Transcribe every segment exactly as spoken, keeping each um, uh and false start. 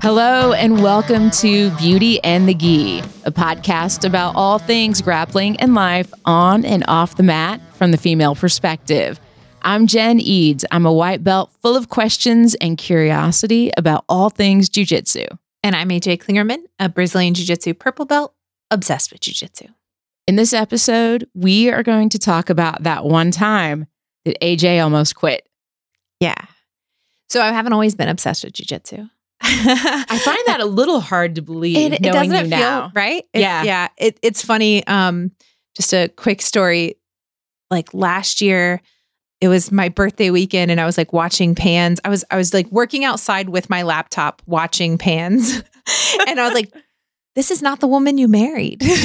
Hello and welcome to Beauty and the Gi, a podcast about all things grappling in life on and off the mat from the female perspective. I'm Jen Eads. I'm a white belt full of questions and curiosity about all things jiu-jitsu. And I'm A J Klingerman, a Brazilian Jiu-Jitsu purple belt, obsessed with jiu-jitsu. In this episode, we are going to talk about that one time that A J almost quit. Yeah. So I haven't always been obsessed with jiu-jitsu. I find that a little hard to believe, it, it knowing doesn't you feel now. Right? It, Yeah. Yeah. It, it's funny. Um, just a quick story. Like last year, it was my birthday weekend and I was like watching Pans. I was, I was like working outside with my laptop watching Pans. And I was like, this is not the woman you married. I'm,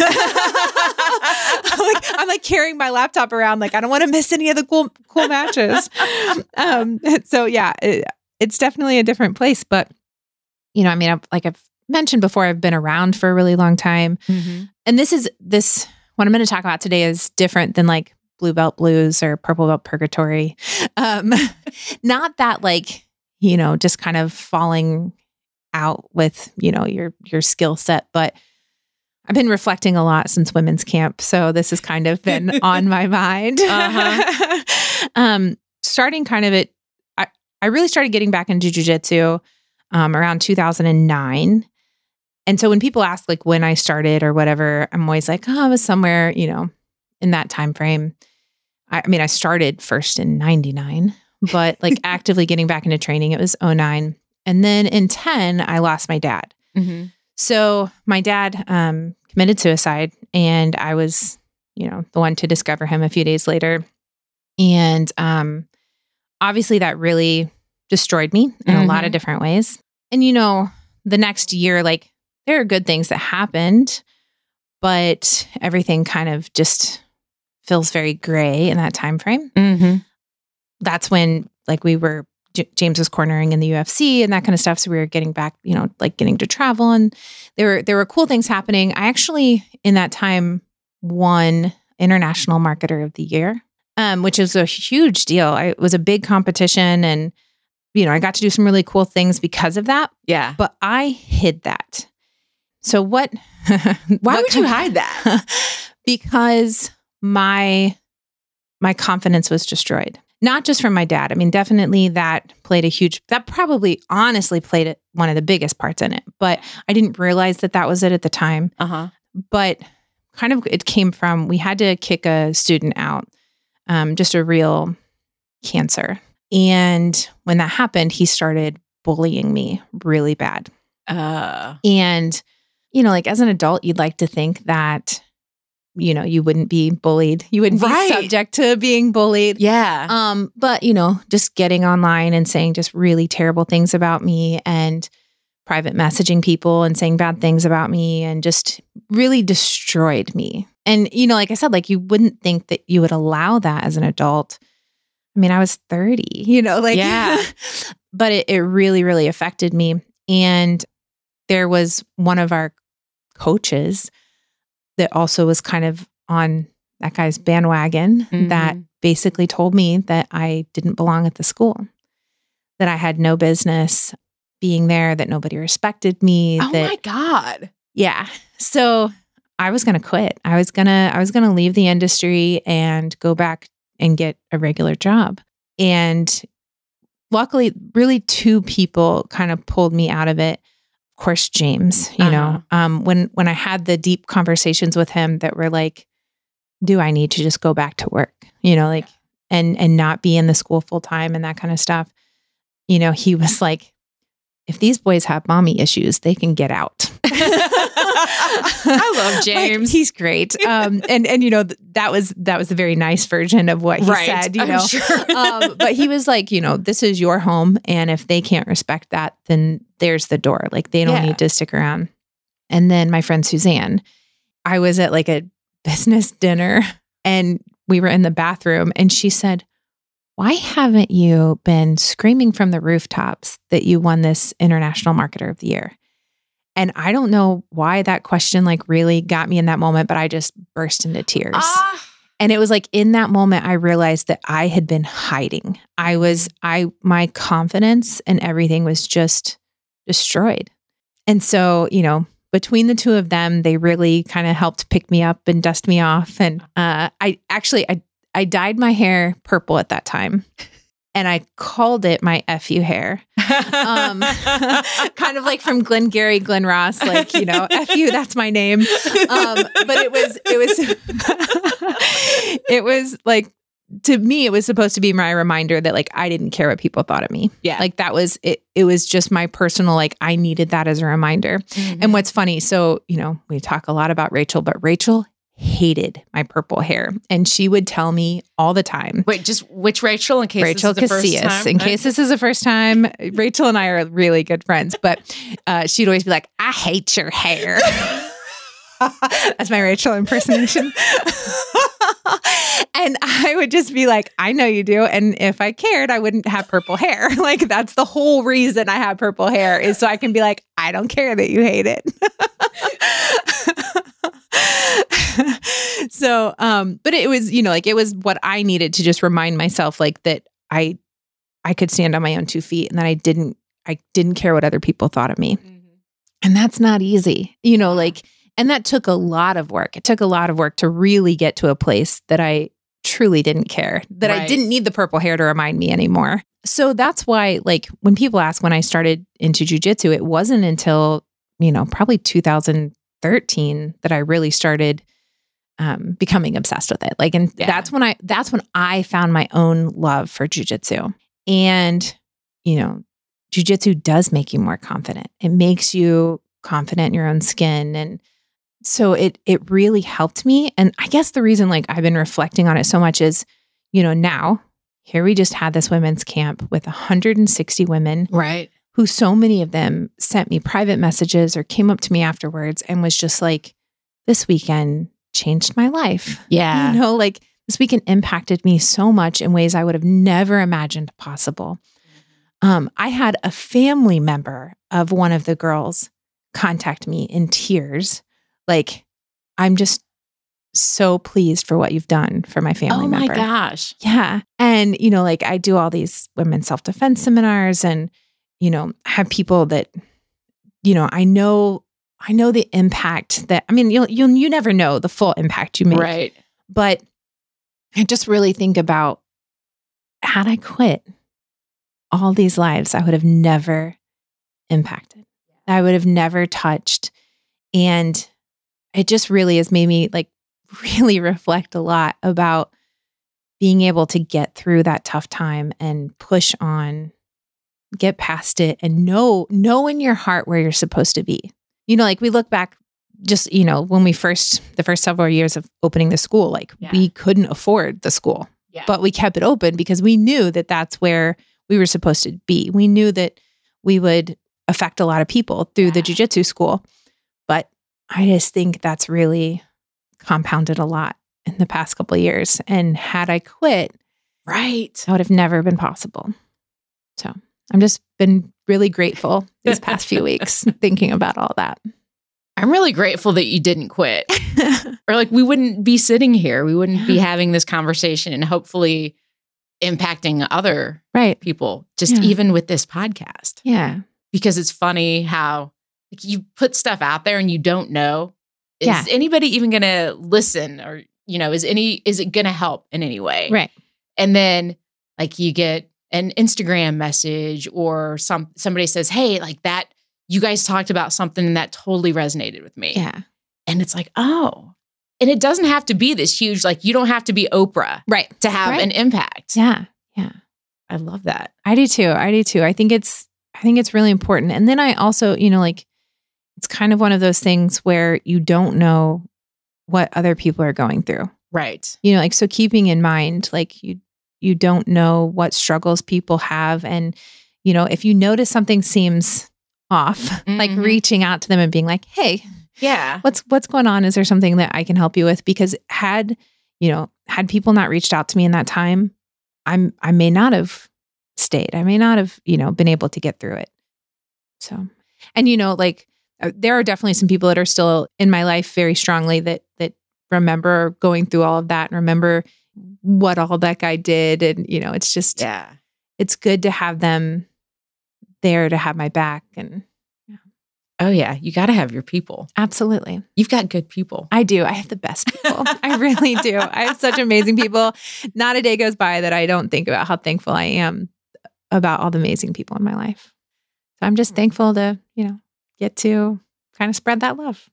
like, I'm like carrying my laptop around. Like, I don't want to miss any of the cool, cool matches. Um, so yeah, it, it's definitely a different place, but you know, I mean, I've, like I've mentioned before, I've been around for a really long time. Mm-hmm. And this is this, what I'm going to talk about today is different than like blue belt blues or purple belt purgatory. Um, not that like, you know, just kind of falling out with, you know, your, your skill set, but I've been reflecting a lot since women's camp. So this has kind of been on my mind. Uh-huh. um, starting kind of it, I, I really started getting back into jiu-jitsu Um, around two thousand nine. And so when people ask like when I started or whatever, I'm always like, oh, I was somewhere, you know, in that time frame. I, I mean, I started first in ninety-nine, but like actively getting back into training, it was oh nine. And then in ten, I lost my dad. Mm-hmm. So my dad um, committed suicide and I was, you know, the one to discover him a few days later. And um, obviously that really destroyed me in Mm-hmm. a lot of different ways. And, you know, the next year, like there are good things that happened, but everything kind of just feels very gray in that time frame. Mm-hmm. That's when like we were, J- James was cornering in the U F C and that kind of stuff. So we were getting back, you know, like getting to travel and there were, there were cool things happening. I actually, in that time, won International Marketer of the Year, um, which is a huge deal. I, it was a big competition and you know, I got to do some really cool things because of that, Yeah. but I hid that. So what? Why what would you hide that? Because my my confidence was destroyed. Not just from my dad. I mean, definitely that played a huge, that probably honestly played it, one of the biggest parts in it, but I didn't realize that that was it at the time. Uh-huh. But kind of it came from, we had to kick a student out, um, just a real cancer. And when that happened, he started bullying me really bad. Uh, And, you know, like as an adult, you'd like to think that, you know, you wouldn't be bullied. You wouldn't Right. be subject to being bullied. yeah. Um, but, you know, just getting online and saying just really terrible things about me and private messaging people and saying bad things about me and just really destroyed me. And, you know, like I said, like you wouldn't think that you would allow that as an adult. I mean, I was thirty, you know, like, Yeah. but it, it really, really affected me. And there was one of our coaches that also was kind of on that guy's bandwagon Mhm. that basically told me that I didn't belong at the school, that I had no business being there, that nobody respected me. Oh that, my God. yeah. So I was going to quit. I was going to, I was going to leave the industry and go back and get a regular job. And luckily, really two people kind of pulled me out of it. Of course, James, you Uh-huh. know, um, when, when I had the deep conversations with him that were like, do I need to just go back to work, you know, like, and, and not be in the school full time and that kind of stuff. You know, he was like, if these boys have mommy issues, they can get out. I love James. Like, he's great. Um, and, and, you know, th- that was, that was a very nice version of what he Right. said, you I'm know, sure. um, but he was like, you know, this is your home. And if they can't respect that, then there's the door. Like they don't Yeah. need to stick around. And then my friend Suzanne, I was at like a business dinner and we were in the bathroom and she said, why haven't you been screaming from the rooftops that you won this International Marketer of the Year? And I don't know why that question like really got me in that moment, but I just burst into tears. Ah. And it was like in that moment, I realized that I had been hiding. I was, I, my confidence and everything was just destroyed. And so, you know, between the two of them, they really kind of helped pick me up and dust me off. And uh, I actually, I, I dyed my hair purple at that time. And I called it my F you hair. Um, kind of like from Glengarry Glen Ross, like, you know, F you, that's my name. Um, but it was, it was, it was like, to me, it was supposed to be my reminder that like, I didn't care what people thought of me. Yeah. Like that was, it, it was just my personal, like, I needed that as a reminder. Mm-hmm. And what's funny, so, you know, we talk a lot about Rachel, but Rachel hated my purple hair. And she would tell me all the time. Wait, just which Rachel in case Rachel this is the Casillas. first time? In case this is the first time, Rachel and I are really good friends. But uh, she'd always be like, I hate your hair. That's my Rachel impersonation. And I would just be like, I know you do. And if I cared, I wouldn't have purple hair. Like that's the whole reason I have purple hair is so I can be like, I don't care that you hate it. So, um, but it was, you know, like it was what I needed to just remind myself like that I, I could stand on my own two feet and that I didn't, I didn't care what other people thought of me. Mm-hmm. And that's not easy, you know, like, and that took a lot of work. It took a lot of work to really get to a place that I truly didn't care, that right. I didn't need the purple hair to remind me anymore. So that's why, like, when people ask when I started into jujitsu, it wasn't until, you know, probably two thousand thirteen that I really started um, becoming obsessed with it. Like, and yeah. that's when I, that's when I found my own love for jujitsu. And, you know, jujitsu does make you more confident. It makes you confident in your own skin. And so it, it really helped me. And I guess the reason like I've been reflecting on it so much is, you know, now here we just had this women's camp with one hundred sixty women. Right. Who so many of them sent me private messages or came up to me afterwards and was just like, this weekend changed my life. Yeah. You know, like this weekend impacted me so much in ways I would have never imagined possible. Um, I had a family member of one of the girls contact me in tears. Like, I'm just so pleased for what you've done for my family oh member. Oh my gosh. Yeah. And, you know, like I do all these women's self-defense seminars and, you know, have people that, you know, I know, I know the impact that, I mean, you'll, you'll, you never know the full impact you make. Right. But I just really think about, had I quit, all these lives I would have never impacted. I would have never touched. And it just really has made me like really reflect a lot about being able to get through that tough time and push on, get past it, and know, know in your heart where you're supposed to be. You know, like we look back just, you know, when we first, the first several years of opening the school, like yeah. we couldn't afford the school, yeah. but we kept it open because we knew that that's where we were supposed to be. We knew that we would affect a lot of people through yeah. the jiu-jitsu school. But I just think that's really compounded a lot in the past couple of years. And had I quit, right, that would have never been possible. So I'm just been really grateful these past few weeks thinking about all that. I'm really grateful that you didn't quit. Or like we wouldn't be sitting here. We wouldn't yeah. be having this conversation and hopefully impacting other right. people, just yeah. even with this podcast. Yeah. Because it's funny how like, you put stuff out there and you don't know, is yeah. anybody even going to listen or, you know, is any, is it going to help in any way? Right. And then like you get an Instagram message or some, somebody says, hey, like that, you guys talked about something that totally resonated with me. Yeah. And it's like, oh, and it doesn't have to be this huge, like you don't have to be Oprah right. to have right. an impact. Yeah. Yeah. I love that. I do too. I do too. I think it's, I think it's really important. And then I also, you know, like it's kind of one of those things where you don't know what other people are going through. Right. You know, like, so keeping in mind, like you, you don't know what struggles people have. And, you know, if you notice something seems off, mm-hmm. like reaching out to them and being like, hey, yeah, what's, what's going on? Is there something that I can help you with? Because had, you know, had people not reached out to me in that time, I'm, I may not have stayed. I may not have, you know, been able to get through it. So, and, you know, like there are definitely some people that are still in my life very strongly that, that remember going through all of that and remember what all that guy did. And, you know, it's just, yeah, it's good to have them there to have my back. And yeah. Oh yeah, you got to have your people. Absolutely. You've got good people. I do. I have the best people. I really do. I have such amazing people. Not a day goes by that I don't think about how thankful I am about all the amazing people in my life. So I'm just thankful to, you know, get to kind of spread that love.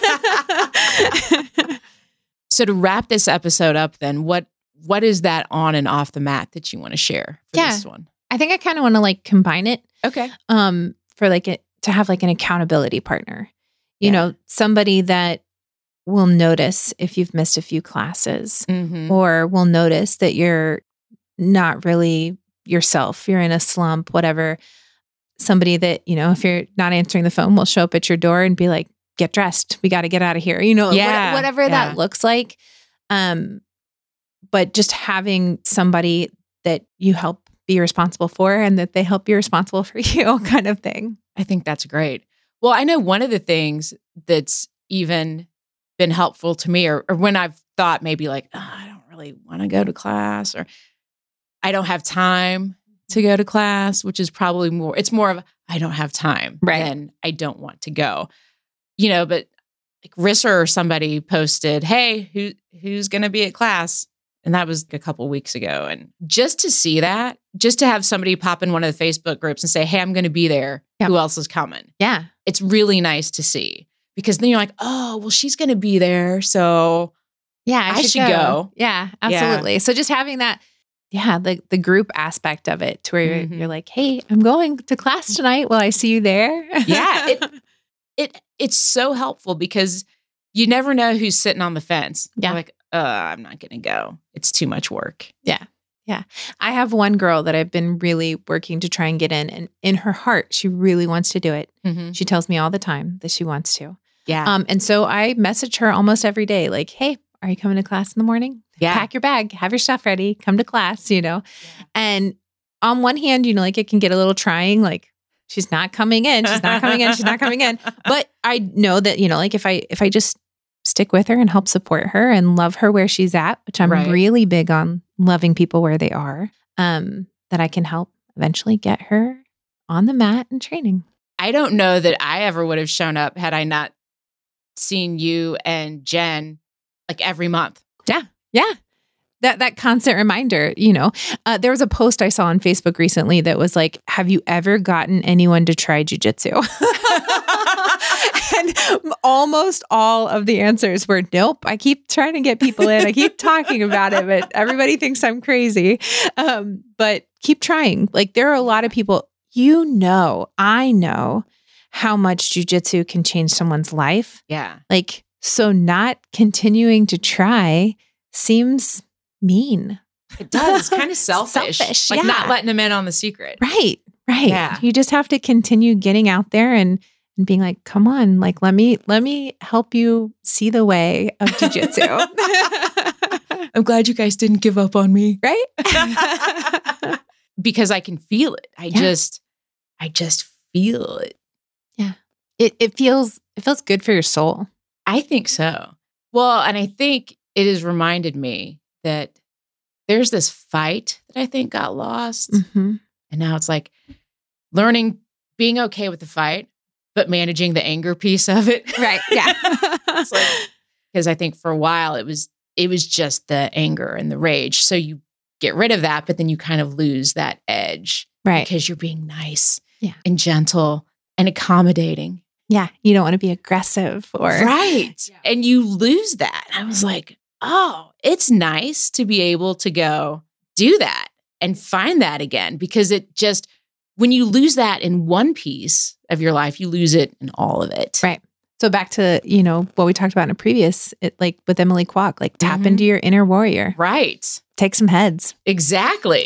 So to wrap this episode up then, what what is that on and off the mat that you want to share for Yeah. this one? I think I kind of want to like combine it Okay. um, for like it to have like an accountability partner, you Yeah. know, somebody that will notice if you've missed a few classes Mm-hmm. or will notice that you're not really yourself, you're in a slump, whatever. Somebody that, you know, if you're not answering the phone, will show up at your door and be like, get dressed. We got to get out of here. You know, Yeah. what, whatever Yeah. that looks like. Um, but just having somebody that you help be responsible for and that they help be responsible for you kind of thing. I think that's great. Well, I know one of the things that's even been helpful to me, or, or when I've thought maybe like, oh, I don't really want to go to class, or I don't have time to go to class, which is probably more, it's more of, I don't have time Right. than I don't want to go. You know, but like Risser or somebody posted, hey, who who's going to be at class? And that was a couple weeks ago. And just to see that, just to have somebody pop in one of the Facebook groups and say, hey, I'm going to be there. Yeah. Who else is coming? Yeah. It's really nice to see, because then you're like, oh, well, she's going to be there. So Yeah. I, I should, should go. go. Yeah, absolutely. So just having that, yeah, the, the group aspect of it to where you're, Mhm. you're like, hey, I'm going to class tonight. Will I see you there? Yeah, it- it it's so helpful, because you never know who's sitting on the fence. Yeah. You're like, uh, I'm not going to go. It's too much work. I have one girl that I've been really working to try and get in, and in her heart, she really wants to do it. Mm-hmm. She tells me all the time that she wants to. Yeah. Um, and so I message her almost every day, like, hey, are you coming to class in the morning? yeah. Pack your bag, have your stuff ready, come to class, you know? And on one hand, you know, like it can get a little trying, like she's not coming in, she's not coming in, she's not coming in. But I know that, you know, like if I, if I just stick with her and help support her and love her where she's at, which I'm Right. really big on loving people where they are, um, that I can help eventually get her on the mat and training. I don't know that I ever would have shown up had I not seen you and Jen like every month. Yeah. That that constant reminder, you know, uh, there was a post I saw on Facebook recently that was like, have you ever gotten anyone to try jujitsu? And almost all of the answers were, nope, I keep trying to get people in. I keep talking about it, but everybody thinks I'm crazy. Um, but keep trying. Like there are a lot of people, you know, I know how much jujitsu can change someone's life. Yeah. Like, so not continuing to try seems mean. It does. It's kind of selfish. Selfish, Like yeah. not letting them in on the secret. Right. Right. Yeah. You just have to continue getting out there and, and being like, come on, like, let me, let me help you see the way of jujitsu. I'm glad you guys didn't give up on me. Right. Because I can feel it. I Yeah. just, I just feel it. It, it feels, it feels good for your soul. I think so. Well, and I think it has reminded me that there's this fight that I think got lost. Mm-hmm. And now it's like learning, being okay with the fight, but managing the anger piece of it. Right. Yeah. It's like, because I think for a while it was, it was just the anger and the rage. So you get rid of that, but then you kind of lose that edge Right. because you're being nice Yeah. and gentle and accommodating. Yeah. You don't want to be aggressive or. Right. Yeah. And you lose that. I was like, oh, it's nice to be able to go do that and find that again, because it just, when you lose that in one piece of your life, you lose it in all of it. Right. So back to, you know, what we talked about in a previous, it, like with Emily Kwok, like tap Mhm. into your inner warrior, Right. take some heads. Exactly.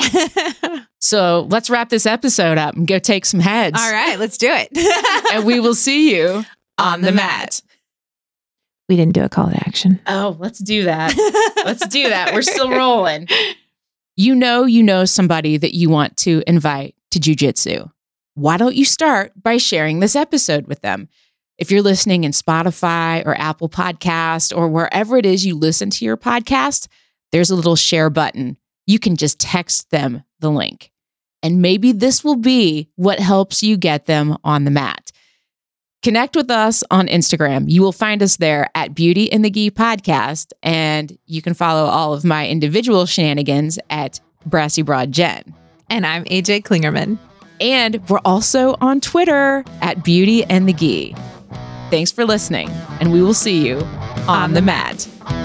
So let's wrap this episode up and go take some heads. All right, let's do it. And we will see you on the mat. We didn't do a call to action. Oh, let's do that. Let's do that. We're still rolling. You know, you know somebody that you want to invite to jujitsu. Why don't you start by sharing this episode with them? If you're listening in Spotify or Apple Podcast or wherever it is you listen to your podcast, there's a little share button. You can just text them the link. And maybe this will be what helps you get them on the mat. Connect with us on Instagram. You will find us there at Beauty and the Gi Podcast, and you can follow all of my individual shenanigans at Brassy Broad Jen. And I'm A J Klingerman. And we're also on Twitter at Beauty and the Gi. Thanks for listening, and we will see you on, on the mat. mat.